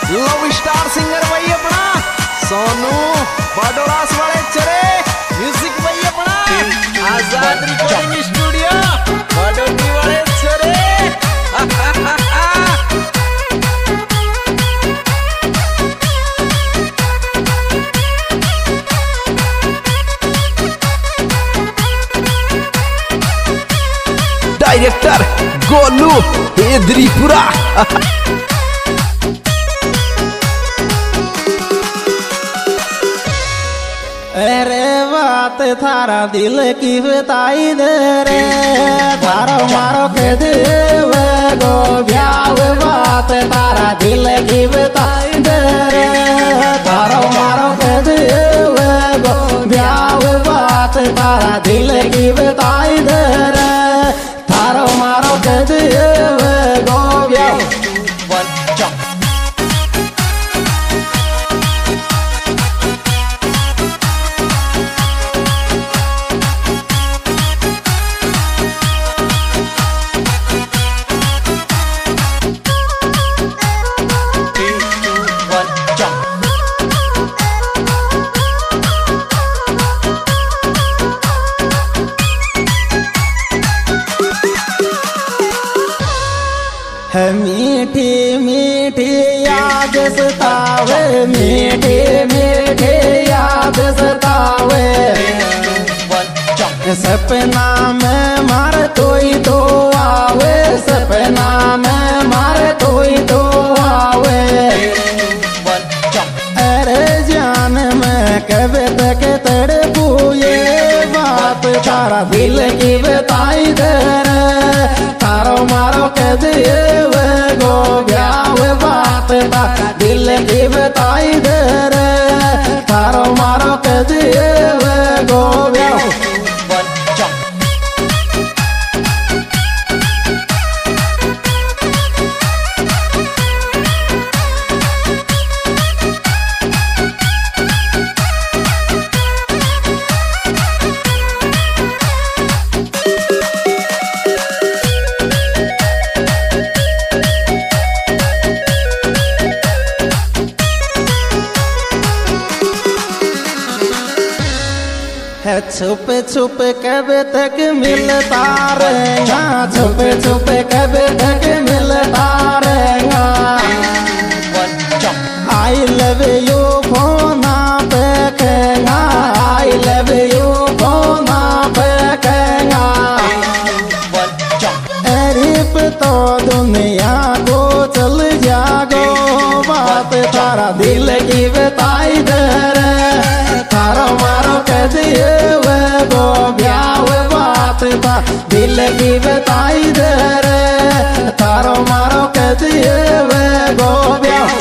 Love star singer भाई अपना सोनू बाडोलास वाले चरे म्यूजिक भाई अपना आजाद रिकॉर्डिंग स्टूडियो बाडोली वाले चरे डायरेक्टर गोलू हेदरीपुरा। अरे बात थारा दिल की बताई दे रे थारो मारो के देव गो ब्याह बात तारा दिल की बताई दे रे थारो मारो के देव गो ब्याह बात तारा दिल की बताई दे रे थारो मारो के देव गो ब्याह है मीठी मीठी याद सतावे मीठी मीठी याद सतावे सपना में मारे तोई तो आवे सपना में मारे तोई तो आवे अरे जान में कभी तक तड़पू ये बात तारा दिल की बताई दे तारो मारो के देव गो ब्याह बात दिल की बताई दे रे तारो मारो के देव गो ब्याह छुप छुप कब तक मिलता रहेगा छुप छुप कब तक मिलता रहेगा आई लव यू फोना पे कहेगा आई लव यू फोना पे कहेगा अरीफ तो दुनिया को चल जागो बात तारा दिल की बताई दे तारो मारो कह दिए गो ब्याह बात दिल की बताई दे रे तारो मारो कह दिए गो ब्याह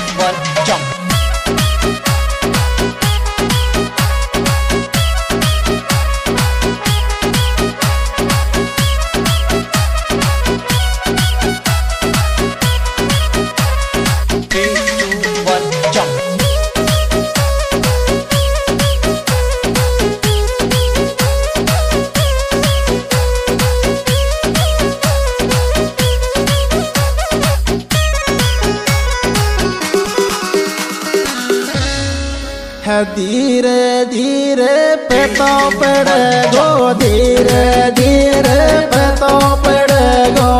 धीरे धीरे पे तो पड़े गो धीरे धीरे पे तो पड़े गो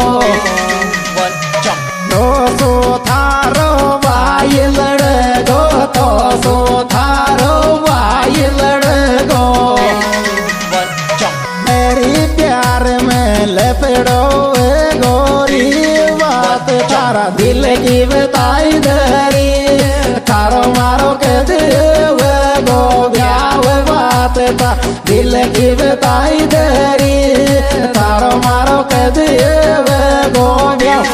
तो सो थारो भाई लड़े गो तो सो थारो भाई लड़े गो मेरी प्यार में लपेड़ो गोरी बात तारा दिल की बताई दे तारो मारो के देव गो ब्याह बात दिल की बताई दे तारो मारो के देव गो ब्याह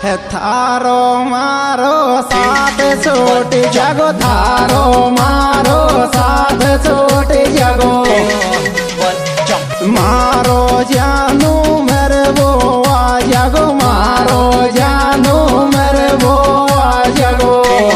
थारो मारो साथ छोट जगो थारो मारो साथ छोट जगो मारो जानू मेरे वो आ जगो मारो जानू मेरे वो आ जगो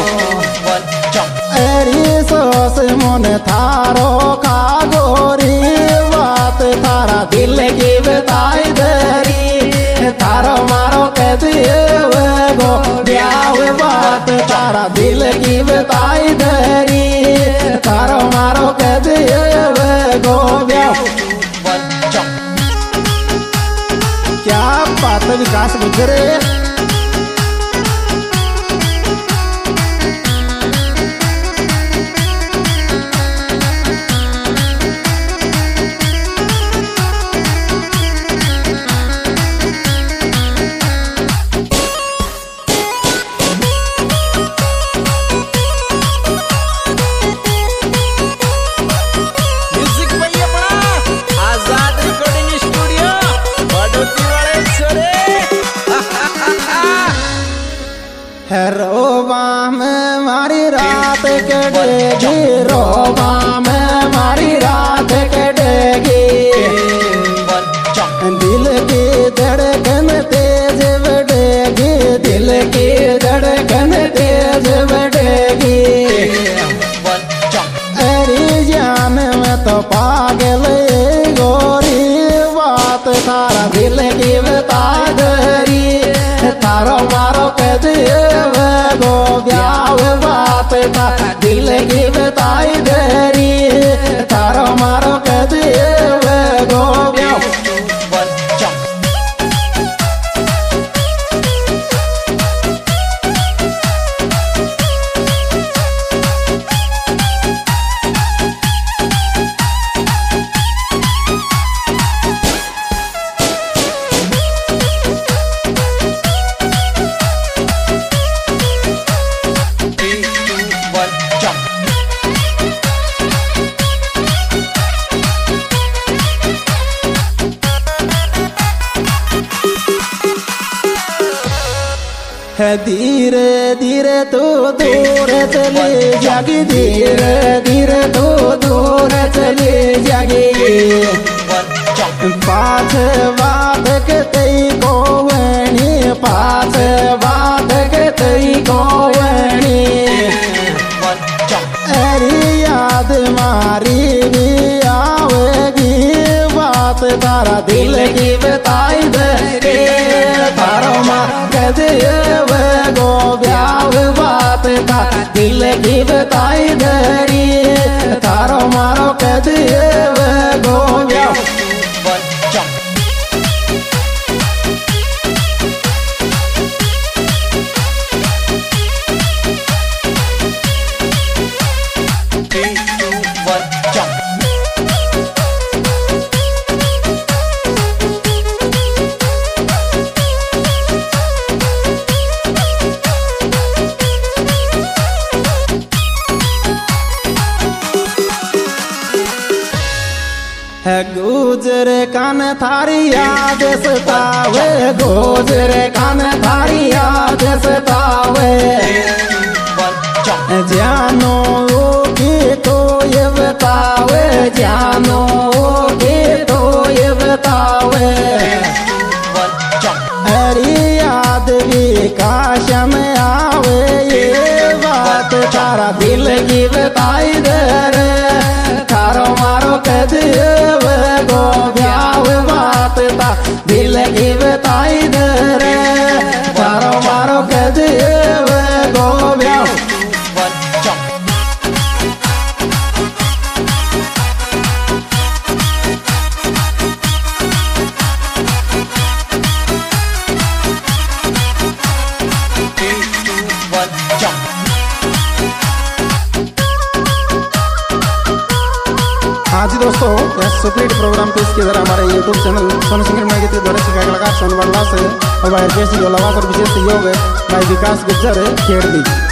एरी सोस मन थारो का गोरी बात थारा दिल की बताई दरी थारो मारो कह दिए गो ब्याह बात तारा दिल की बताई दरी थारो मारो कह दिए गो ब्याह क्या बात विकास गुजरे रोबा में मारी रात कटेगी रोबा में मारी रात कटेगी दिल की धड़कन तेज बढ़ेगी दिल की धड़कन तेज बढ़ेगी अरे जान में तो पागल गोरी बात थारा दिल की बता दरी थारो मारो कह दिए गो ब्याह बात था दिल की बताई दरी थारो मारो कह दिए गो ब्याह धीरे धीरे तू दूर चले जागी धीरे धीरे तू दूर चले जागी पाँच बात के तई को वणी पाँच बात के तई को वणी अरे याद मारी भी आवेगी बात तारा दिल की बताई दे तारो माँ कह दिए गो ब्याह बात था दिल की बताई दरी थारो मारो कह दिए गो ब्याह गुजरे कान थारी याद सतावे गुजरे कान थारी याद सतावे जानो की तो ये बतावे जानो की तो ये बतावे अरे याद भी काश में आवे ये बात तारा दिल की बताई दे थारो मारो कह दिए गो ब्याह बात था दिल की बताई दे थारो मारो कह दिए गो ब्याह हाँ जी दोस्तों, यह सुपरहिट प्रोग्राम पेश किया जा रहा हमारे यूट्यूब चैनल सोनू सिंगर में गीत द्वारा शिकायत कलाकार सोनू बंडला से और भाई और विशेष सहयोग है भाई विकास गुज्जर खेड़ दी।